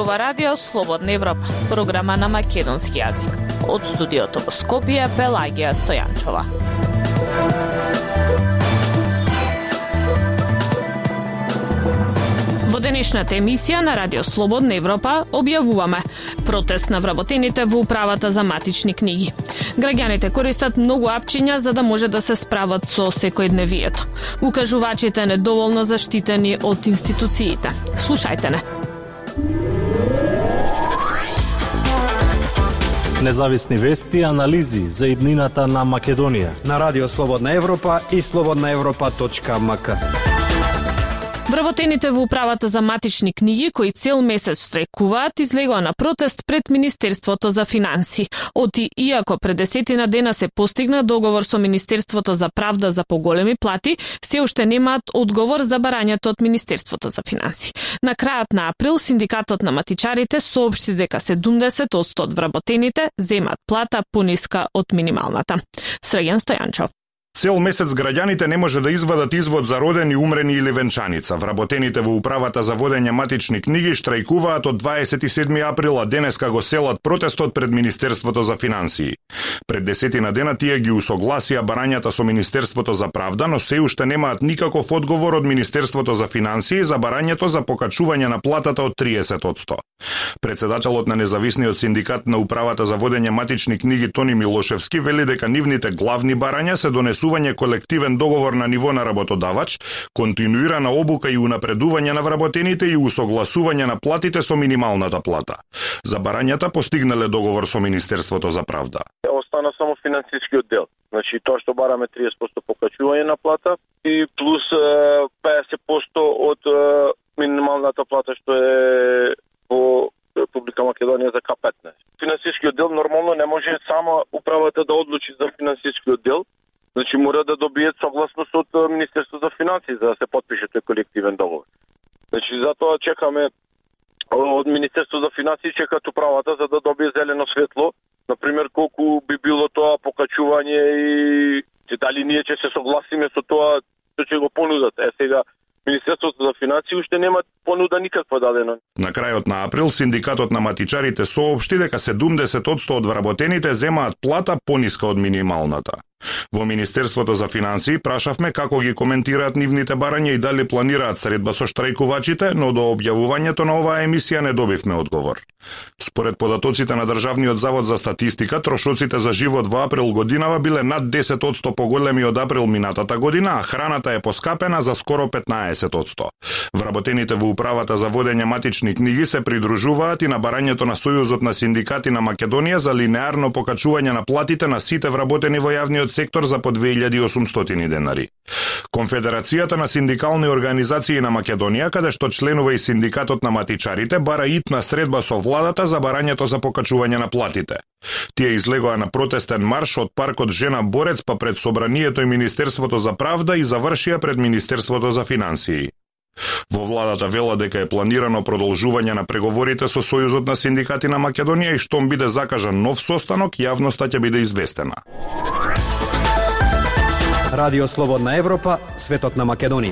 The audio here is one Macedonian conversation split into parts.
зборува Радио Слободна Европа, програма на македонски јазик. Од студиото во Скопје, Пелагија Стојанчова. Во денешната емисија на Радио Слободна Европа објавуваме протест на вработените во управата за матични книги. Граѓаните користат многу апчиња за да може да се справат со секојдневието. Укажувачите недоволно заштитени од институциите. Слушајте не. Независни вести и анализи за иднината на Македонија на Радио Слободна Европа и slobodnaevropa.mk. Вработените во управата за матични книги, кои цел месец штрајкуваат, излегоа на протест пред Министерството за финансии. Иако пред 10 дена се постигна договор со Министерството за правда за поголеми плати, се уште немаат одговор за барањето од Министерството за финансии. На крајот на април, синдикатот на матичарите соопшти дека 70% од вработените земаат плата пониска од минималната. Срđan Стојанчов. Цел месец граѓаните не може да извадат извод за родени, умрени или венчаница. Вработените во управата за водење матични книги штрајкуваат од 27 април, а денеска го селат протестот пред Министерството за финансии. Пред 10 дена тие ги усогласија барањата со Министерството за правда, но се уште немаат никаков одговор од Министерството за финансии за барањето за покачување на платата од 30%. Председателот на независниот синдикат на управата за водење матични книги Тони Милошевски вели дека нивните главни барања се донесување колективен договор на ниво на работодавач, континуирана обука и унапредување на вработените и усогласување на платите со минималната плата. За барањата постигнале договор со Министерството за правда. Остана само финансискиот дел. Значи тоа што бараме 30% покачување на плата и плюс 50% од минималната плата што е во Република Македонија за К15. Финансискиот дел нормално не може само управата да одлучи за финансискиот дел. Значи мора да добијат согласност од Министерството за финансии за да се подпише тој колективен договор. Значи затоа чекаме од Министерството за финансии чекат управата за да добие зелено светло, например колку би било тоа покачување и дали ние ќе се согласиме со тоа што ќе го понудат. Сега Министерството за финансии уште нема понуда никаква дадена. На крајот на април синдикатот на матичарите соопшти дека 70% од вработените земаат плата пониска од минималната. Во Министерството за финансии прашавме како ги коментираат нивните барања и дали планираат средба со штрајкувачите, но до објавувањето на оваа емисија не добивме одговор. Според податоците на Државниот завод за статистика, трошоците за живот во април годинава биле над 10% поголеми од април минатата година, а храната е поскапена за скоро 15%. Вработените во управата за водење матични книги се придружуваат и на барањето на Сојузот на синдикати на Македонија за линеарно покачување на платите на сите вработени во јавниот сектор за по 2800 денари. Конфедерацијата на синдикални организации на Македонија, каде што членува и синдикатот на матичарите, бара итна средба со владата за барањето за покачување на платите. Тие излегоа на протестен марш од паркот Жена Борец па пред Собранието и Министерството за правда и завршија пред Министерството за финансии. Во владата вела дека е планирано продолжување на преговорите со Сојузот на синдикати на Македонија и штом биде закажан нов состанок, јавноста ќе биде известена. Радио Слободна Европа, светот на Македонија.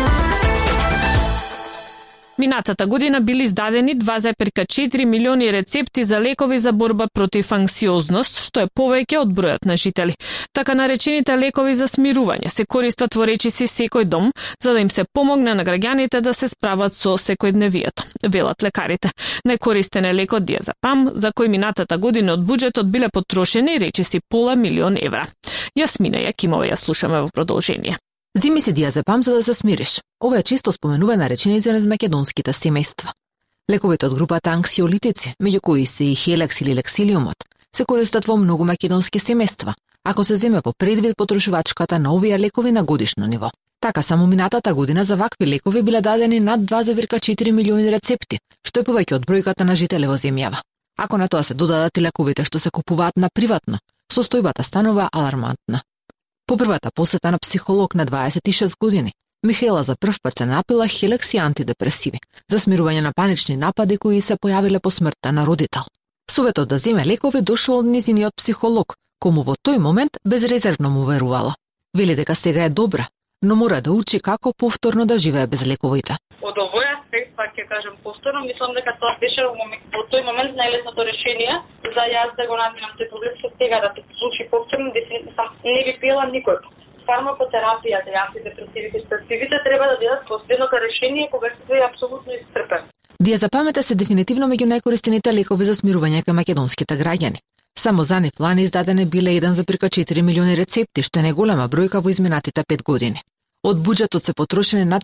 Минатата година били издадени 2,4 милиони рецепти за лекови за борба против анксиозност, што е повеќе од бројот на жители. Така наречените лекови за смирување се користат во речиси секој дом, за да им се помогне на граѓаните да се справат со секојдневието, велат лекарите. Некористен е лекот диазепам, за кој минатата година од буџетот биле потрошени речиси $500,000 евра. Јасмина Јакимова ја слушаме во продолжение. Зими си диазепам за да се смириш. Ова е често споменувана реченица низ македонските семејства. Лековите од групата анксиолитици, меѓу кои се и хелекс или лексилиумот, се користат во многу македонски семејства, ако се земе по предвид потрошувачката на овие лекови на годишно ниво. Така само минатата година за вакви лекови биле дадени над 2,4 милиони рецепти, што е повеќе од бројката на жители во земјава. Ако на тоа се додадат и лековите што се купуваат на приватно, состојбата станува алармантна. По првата посета на психолог на 26 години, Михаела за прв пат се напила хелекс и антидепресиви за смирување на панични напади кои се појавиле по смртта на родител. Советот да земе лекови дошол од низиниот психолог, кому во тој момент безрезервно му верувала. Вели дека сега е добра, но мора да учи како повторно да живее без лековите. Од овој аспект, пак ќе кажем повторно, мислам дека тоа беше во тој момент најлесното решение за јас да го надминам тој проблем со сега да се случи повторно, дефинитивно не би пиела никој. Фармакотерапијата и антидепресивите и седативите треба да бидат последното решение кога се е апсолутно исцрпен. Диазепамите се дефинитивно меѓу најкористените лекови за смирување кај македонските граѓани. Само за нив лани издадени биле 1,4 милиони рецепти, што е неголема бројка во изминатите 5 години. Од буџетот се потрошени над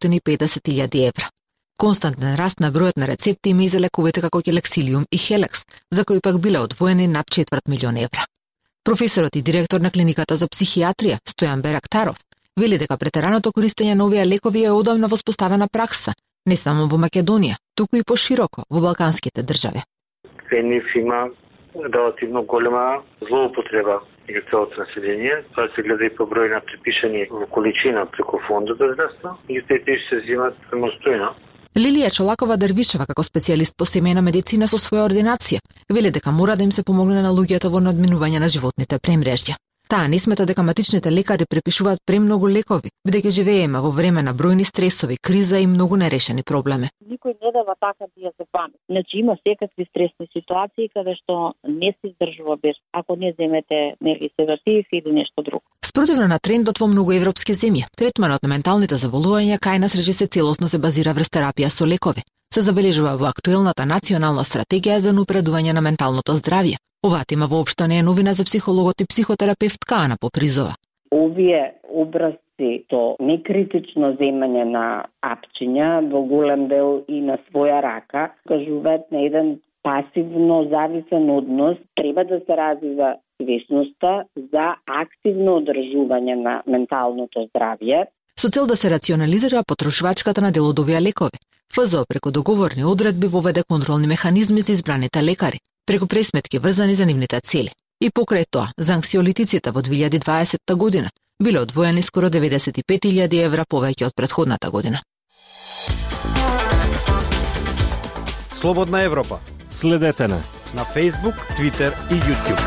450.000 евра. Константен раст на бројот на рецепти има и за лековите како Келексилиум и Хелекс, за кои пак биле одвоени над 250.000 евра. Професорот и директор на клиниката за психијатрија, Стојан Берактаров, вели дека претераното користење на овие лекови е одамна воспоставена пракса, не само во Македонија, туку и пошироко во балканските држави. Кај нив има релативно голема злоупотреба меѓу целото население. Тоа се гледа и по број на припишани во количина преку фондот за здравство и тие се взимат самостојно. Лилија Чолакова Дервишева, како специјалист по семејна медицина со своја ординација, вели дека мора да им се помогне на луѓето во надминување на животните премрежја. Таа не смета дека матичните лекари препишуваат премногу лекови, бидејќи живееме во време на бројни стресови, криза и многу нерешени проблеми. Никој не дава така диазепамин. Значи има секакви стресни ситуации каде што не се издржува без ако не земете нели седатив или нешто друго. Спротивно на трендот во многу европски земји, третманот на менталните заболувања кај нас речиси целосно се базира врз терапија со лекови. Се забележува во актуелната национална стратегија за напредување на менталното здравје. Ова тема воопшто не е новина за психологот и психотерапевтка Ана Попризова. Овие образци то некритично земање на апчиња во голем дел и на своја рака кажуваат на еден пасивно зависен однос, треба да се развива свесноста за активно одржување на менталното здравје. Со цел да се рационализира потрошувачката на дел од овие лекови, ФЗО преку договорни одредби воведе контролни механизми за избраните лекари, преку пресметки врзани за нивните цели. И покрај тоа, за анксиолитиците во 2020 година биле одвоени скоро 95.000 евра повеќе од претходната година. Слободна Европа. Следете на Facebook, Twitter и YouTube.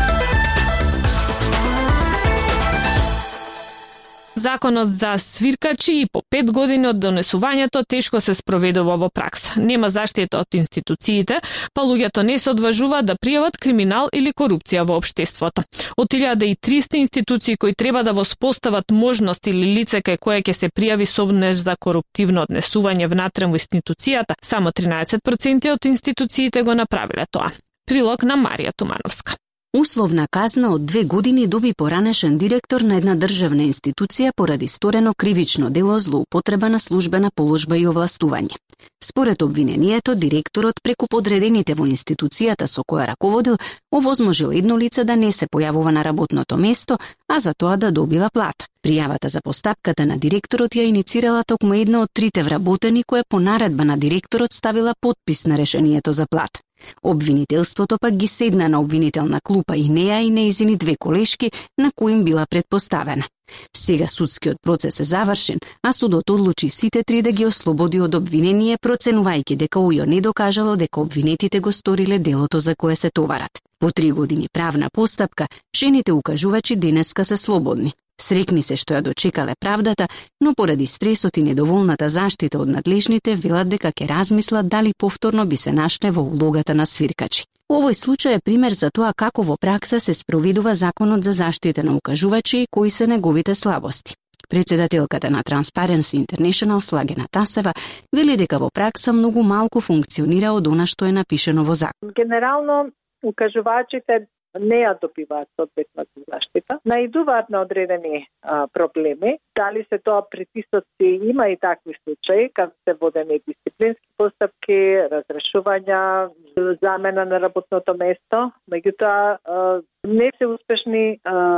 Законот за свиркачи и по 5 години од донесувањето тешко се спроведува во пракса. Нема заштита од институциите, па луѓето не се одважуваат да пријават криминал или корупција во општеството. Од 1300 институции кои треба да воспостават можност или лице кај кое ќе се пријави сомнеж за коруптивно однесување внатре во институцијата, само 13% од институциите го направиле тоа. Прилог на Марија Тумановска. Условна казна од 2 години доби поранешен директор на една државна институција поради сторено кривично дело злоупотреба на службена положба и овластување. Според обвинението, директорот преку подредените во институцијата со која раководил, овозможил едно лице да не се појавува на работното место, а за тоа да добива плата. Пријавата за постапката на директорот ја иницирала токму една од трите вработени која по наредба на директорот ставила подпис на решението за плата. Обвинителството пак ги седна на обвинителна клупа и неа и неизини 2 колешки на кои им била предпоставена. Сега судскиот процес е завршен, а судот одлучи сите 3 да ги ослободи од обвинение, проценувајќи дека УЈО не докажало дека обвинетите го сториле делото за кое се товарат. По 3 години правна постапка, жените укажувачи денеска се слободни. Срекни се што ја дочекале правдата, но поради стресот и недоволната заштита од надлежните велат дека ќе размислат дали повторно би се нашле во улогата на свиркачи. Овој случај е пример за тоа како во пракса се спроведува законот за заштита на укажувачи и кои се неговите слабости. Председателката на Transparency International Слагена Тасева вели дека во пракса многу малку функционира од она што е напишено во закон. Генерално укажувачите не ја добиваат соодветната заштита. Наидуваат на одредени проблеми. Дали се тоа притисоци, има и такви случаи, кога се водени дисциплински постапки, разрешувања, замена на работното место. Меѓутоа, не се успешни,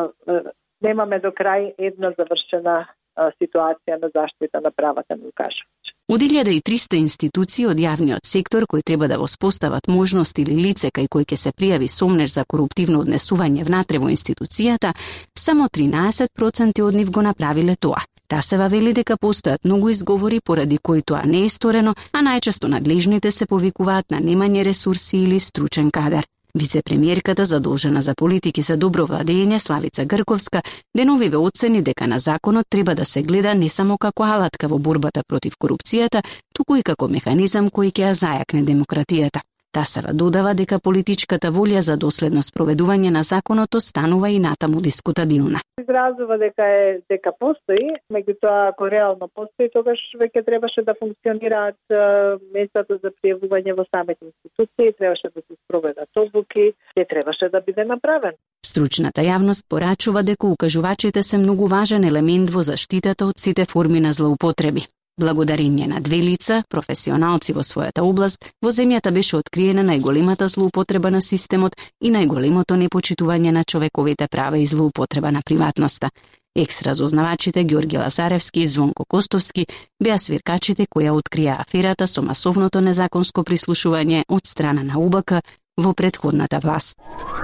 немаме до крај една завршена ситуација на заштита на правата на укажувачи. Од 1300 институции од јавниот сектор кои треба да воспостават можност или лице кај кој ќе се пријави сомнеж за коруптивно однесување внатре во институцијата, само 13% од нив го направиле тоа. Тасева вели дека постојат многу изговори поради кои тоа не е сторено, а најчесто надлежните се повикуваат на немање ресурси или стручен кадар. Вице-премиерката задолжена за политики за добро владење Славица Грковска деновиве оцени дека на законот треба да се гледа не само како алатка во борбата против корупцијата, туку и како механизам кој ќе ја зајакне демократијата. Тасева додава дека политичката волја за доследно спроведување на законот останува и натаму дискутабилна. Изразува дека постои, меѓутоа ако реално постои, тогаш веќе требаше да функционираат местата за пријавување во самите институции, требаше да се спроведат одлуки, требаше да биде направен. Стручната јавност порачува дека укажувачите се многу важен елемент во заштитата од сите форми на злоупотреби. Благодарение на две лица, професионалци во својата област, во земјата беше откриена најголемата злоупотреба на системот и најголемото непочитување на човековите права и злоупотреба на приватноста. Екс-разузнавачите Ѓорги Лазаревски и Звонко Костовски беа свиркачите која открија аферата со масовното незаконско прислушување од страна на УБК во претходната власт.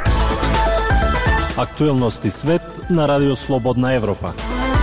Актуелности свет на Радио Слободна Европа.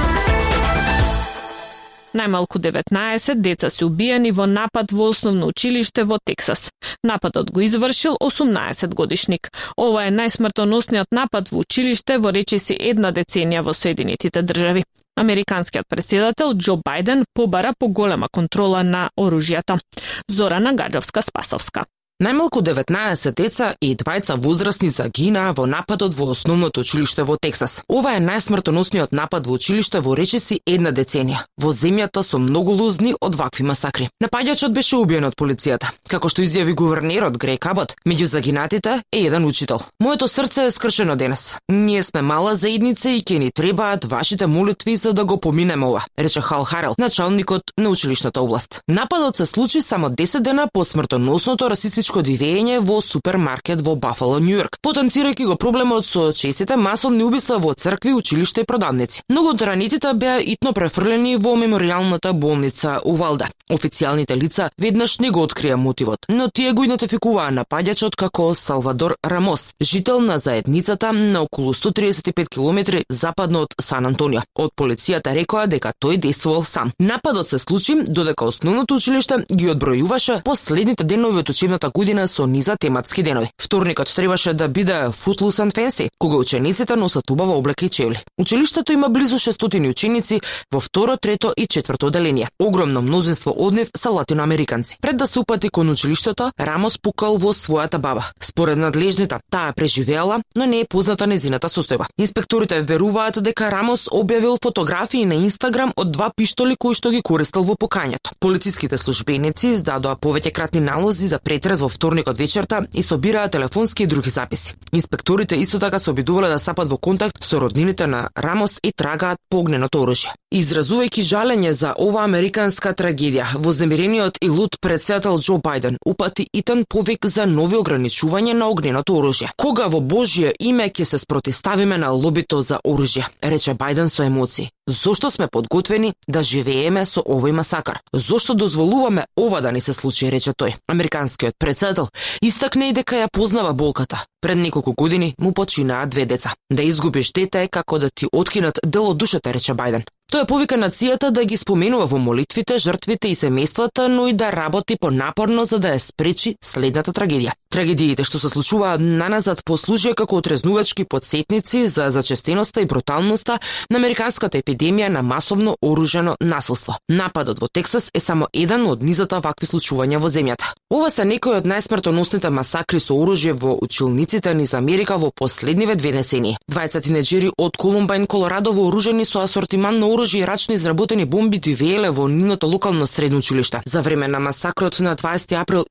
Најмалку 19 деца се убиени во напад во основно училиште во Тексас. Нападот го извршил 18-годишник. Ова е најсмртоносниот напад во училиште во речиси една деценија во Соединетите држави. Американскиот претседател Џо Бајден побара поголема контрола на оружјата. Зорана Гаджовска-Спасовска. Најмалку 19 деца и 2 возрастни загинаа во нападот во основното училиште во Тексас. Ова е најсмртоносниот напад во училиште во речиси една деценија. Во земјата со многу лузни од вакви масакри. Напаѓачот беше убиен од полицијата. Како што изјави гувернерот Грег Абот, меѓу загинатите е еден учител. Моето срце е скршено денес. Ние сме мала заедница и ќе ни требаат вашите молитви за да го поминеме ова, рече Хал Харел, началникот на училишната област. Нападот се случи само 10 дена по смртоносното расистичко дивење во супермаркет во Бафало, Њујорк, потенцирајќи го проблемот со честите масовни убиства во цркви, училишта и продавници. Многу од ранетите беа итно префрлени во меморијалната болница Увалда. Официјалните лица веднаш не го открија мотивот, но тие го идентификуваа напаѓачот како Салвадор Рамос, жител на заедницата на околу 135 километри западно од Сан Антонио. Од полицијата рекоа дека тој действувал сам. Нападот се случи додека основното училиште ги одбројуваше последните денови од учебната година со низа тематски денови. Вторникот требаше да биде footloose and fancy, кога учениците носат убава облека и чевли. Училиштето има близу 600 ученици во второ, трето и четврто оделение. Огромно мнозинство од нив се латиноамериканци. Пред да се упати кон училиштето, Рамос пукал во својата баба. Според надлежните, таа преживеала, но не е позната незината состојба. Инспекторите веруваат дека Рамос објавил фотографии на Инстаграм од 2 пиштоли кои што ги користел во покањето. Полициските службеници издадоа повеќе кратни налози за претрез во вторникот вечерта и собираа телефонски и други записи. Инспекторите исто така се обидувале да стапат во контакт со роднините на Рамос и трагаат по огненото оружје. Изразувајќи жалење за ова американска трагедија, вознемирениот и луд претседател Џо Бајден упати итен повик за нови ограничување на огненото оружје. Кога во Божје име ќе се спротивставиме на лобито за оружје, рече Бајден со емоции. Зошто сме подготвени да живееме со овој масакар? Зошто дозволуваме ова да ни се случи, рече тој. Американскиот претседател истакне и дека ја познава болката. Пред неколку години му починаа 2 деца. Да изгубиш дете е како да ти откинат дел од душата, рече Бајден. Тој повика нацијата да ги споменува во молитвите жртвите и семејствата, но и да работи понапорно за да ја спречи следната трагедија. Трагедиите што се случуваат наназад послужија како отрезнувачки потсетници за зачестеноста и бруталноста на американската епидемија на масовно оружено насилство. Нападот во Тексас е само еден од низата вакви случувања во земјата. Ова се некои од најсмртоносните масакри со оружје во училниците низ Америка во последниве 2 децении. 20 тинеџери од Колумбајн, Колорадо, вооружени со асортиман на оружје и рачно изработени бомби дивееле во нивното локално средно училиште. За време на масакрот на 20 април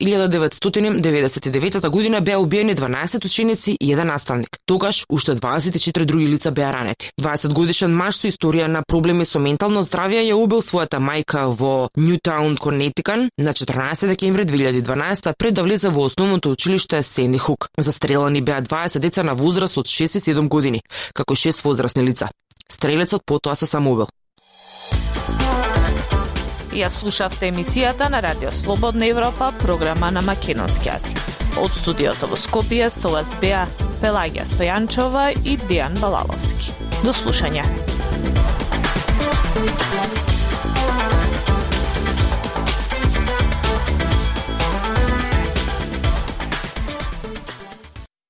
1999 година беа убиени 12 ученици и 1 наставник. Тогаш уште 24 други лица беа ранети. 20 годишен маж со историја на проблеми со ментално здравје ја убил својата мајка во Нјутаун, Конетикан на 14 декември 2012 пред да влезе во основното училиште Сенди Хук. Застрелани беа 20 деца на возраст од 6 и 7 години, како 6 возрастни лица. Стрелецот потоа се самоубил. Ја слушавте емисијата на Радио Слободна Европа, програма на македонски јазик. Од студиото во Скопје со вас беа Пелагија Стојанчова и Дејан Балаловски. До слушање.